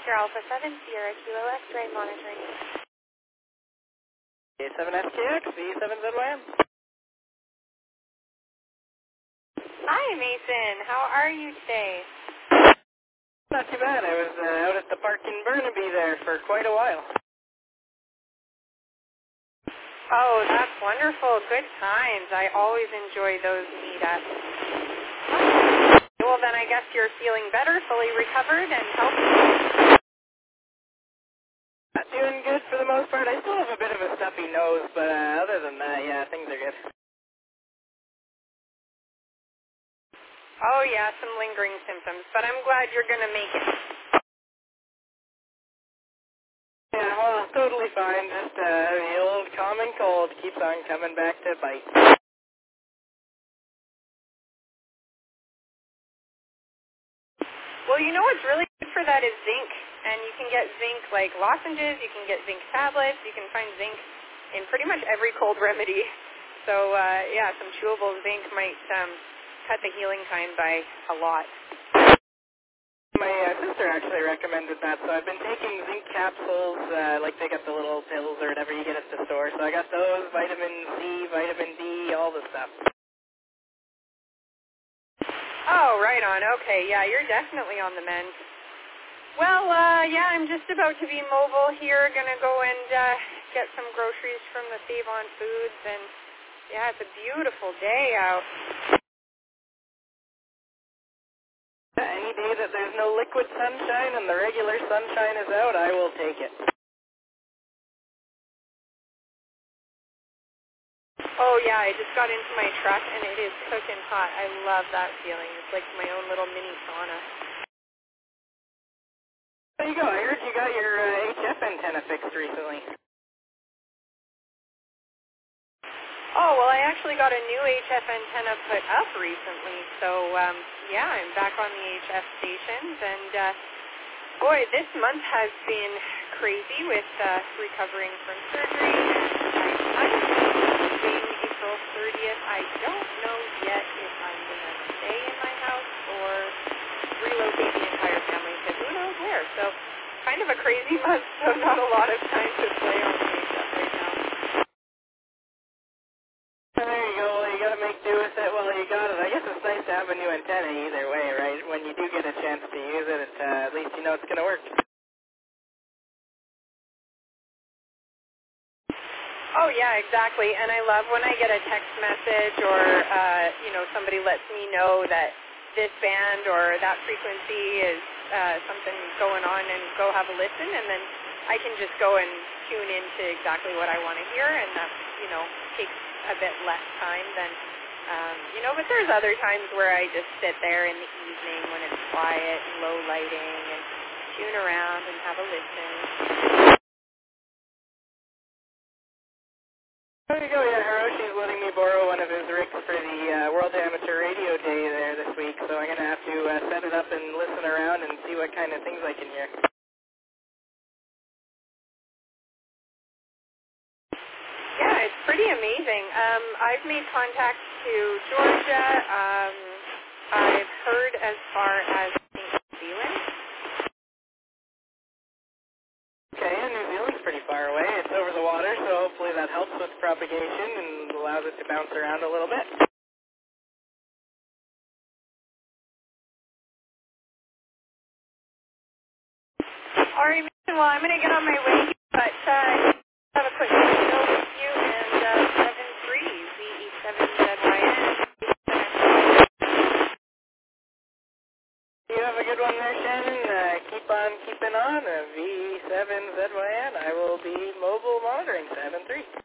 Oscar Alpha 7 Sierra Kilo X-ray monitoring. A7SKX, V7ZYM. Hi, Mason. How are you today? Not too bad. I was out at the park in Burnaby there for quite a while. Oh, that's wonderful. Good times. I always enjoy those meetups. Well, then I guess you're feeling better, fully recovered, and healthy. Doing good for the most part. I still have a bit of a stuffy nose, but other than that, yeah, things are good. Oh, yeah, some lingering symptoms, but I'm glad you're going to make it. Yeah, well, totally fine. Just the old common cold keeps on coming back to bite. Well, you know what's really good for that is zinc, and you can get zinc like lozenges, you can get zinc tablets, you can find zinc in pretty much every cold remedy. So, yeah, some chewable zinc might cut the healing time by a lot. My sister actually recommended that, so I've been taking zinc capsules, like they got the little pills or whatever you get at the store. So I got those, vitamin C, vitamin D, all the stuff. Oh, right on. Okay, yeah, you're definitely on the mend. Well, yeah, I'm just about to be mobile here. Gonna go and get some groceries from the Save On Foods, and yeah, it's a beautiful day out. Any day that there's no liquid sunshine and the regular sunshine is out, I will take it. Oh, yeah, I just got into my truck, and it is cooking hot. I love that feeling. It's like my own little mini sauna. There you go. I heard you got your HF antenna fixed recently. Oh, well, I actually got a new HF antenna put up recently, so, yeah, I'm back on the HF stations, and, boy, this month has been crazy with recovering from surgery, and I'm leaving April 30th. I don't know yet if I'm going to stay in my house or relocate the entire family to who knows where, so kind of a crazy month, so not a lot of time to play on the HF right now. There you go. Well, you got to make do with it while you got it. I guess it's nice to have a new antenna either way, right? When you do get a chance to use it, at least you know it's going to work. Oh, yeah, exactly. And I love when I get a text message or, you know, somebody lets me know that this band or that frequency is something going on, and go have a listen, and then I can just go and tune into exactly what I want to hear, and that, you know, takes a bit less time than, you know, but there's other times where I just sit there in the evening when it's quiet and low lighting and tune around and have a listen. There you go. Yeah, Hiroshi's letting me borrow one of his rigs for the World Amateur Radio Day there this week, so I'm going to have to set it up and listen around and see what kind of things I can hear. Yeah, it's pretty amazing. I've made contact to Georgia. I've heard as far as New Zealand. Okay, and New Zealand's pretty far away. It's over the water, so hopefully that helps with propagation and allows it to bounce around a little bit. All right, well, I'm going to get on my way, but have a quick video with you, and 7-3, VE7ZYN. You have a good one there, Shannon. Keep on keeping on. V7ZYN. I will be mobile monitoring 7-3.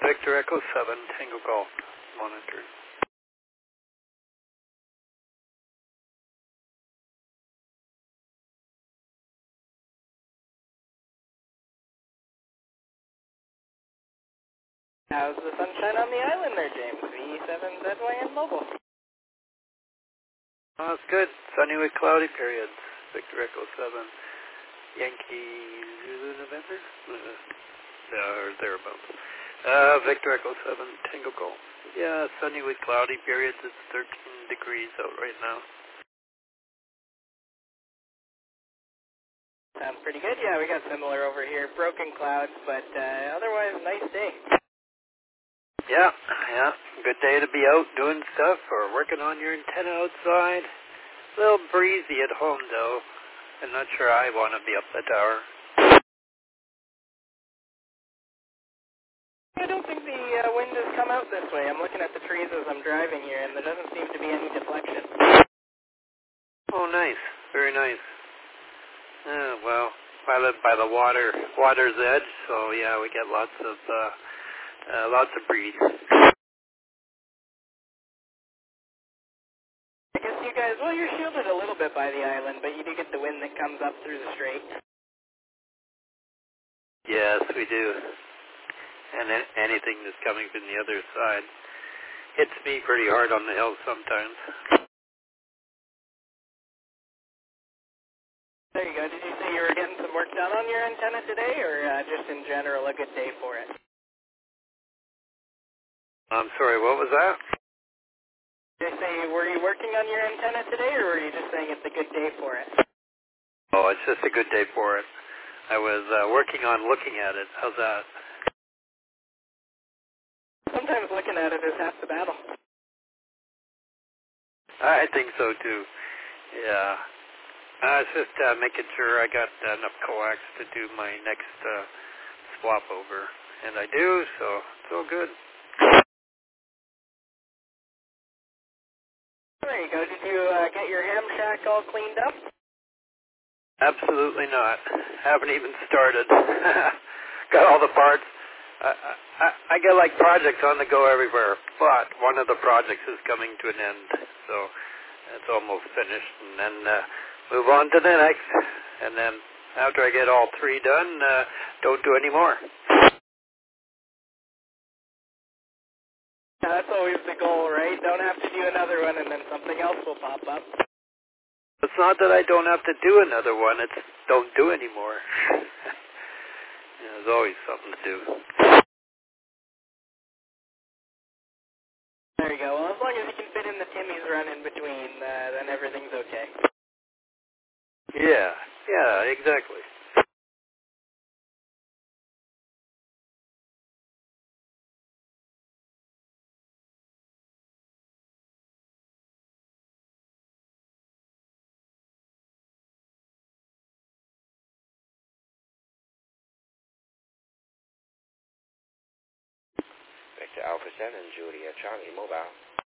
Victor Echo 7, Tango Golf, monitored. How's the sunshine on the island there, James? V7ZYN Mobile. Oh, it's good. Sunny with cloudy periods. Victor Echo 7, Yankee Zulu November? Or thereabouts. Victor Echo 7, Tango Golf. Yeah, sunny with cloudy periods. It's 13 degrees out right now. Sounds pretty good. Yeah, we got similar over here. Broken clouds, but otherwise nice day. Yeah. Good day to be out doing stuff or working on your antenna outside. A little breezy at home, though. I'm not sure I want to be up the tower. I don't think the wind has come out this way. I'm looking at the trees as I'm driving here, and there doesn't seem to be any deflection. Oh, nice. Very nice. Well, I live by the water's edge, so yeah, we get lots of breeze. I guess you guys, well, you're shielded a little bit by the island, but you do get the wind that comes up through the strait. Yes, we do. And anything that's coming from the other side hits me pretty hard on the hill sometimes. There you go. Did you say you were getting some work done on your antenna today, or just in general a good day for it? I'm sorry, what was that? Did you say, were you working on your antenna today, or were you just saying it's a good day for it? Oh, it's just a good day for it. I was working on looking at it. How's that? Sometimes looking at it is half the battle. I think so, too. Yeah. I was just making sure I got enough coax to do my next swap over. And I do, so it's all good. There you go. Did you get your ham shack all cleaned up? Absolutely not. Haven't even started. Got all the parts. I get like projects on the go everywhere, but one of the projects is coming to an end, so it's almost finished, and then move on to the next, and then after I get all three done, don't do any more. That's always the goal, right? Don't have to do another one, and then something else will pop up. It's not that I don't have to do another one, it's don't do anymore. There's always something to do. There you go. Well, as long as you can fit in the Timmy's run in between, then everything's okay. Yeah, exactly. Victor Alpha 7, Julia Charlie Mobile.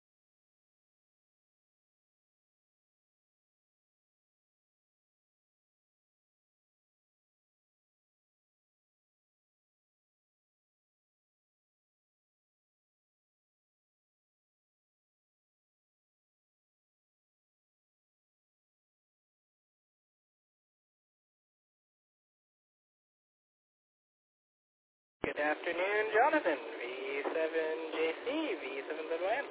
Good afternoon, Jonathan. V7JC, V7ZYN.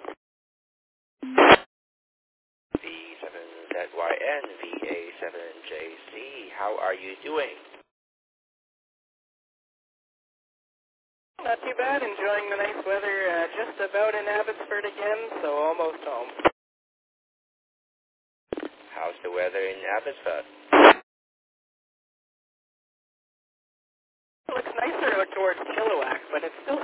V7ZYN, VA7JC. How are you doing? Not too bad. Enjoying the nice weather. Just about in Abbotsford again, so almost home. How's the weather in Abbotsford? It looks nicer out towards Chilliwack, but it's still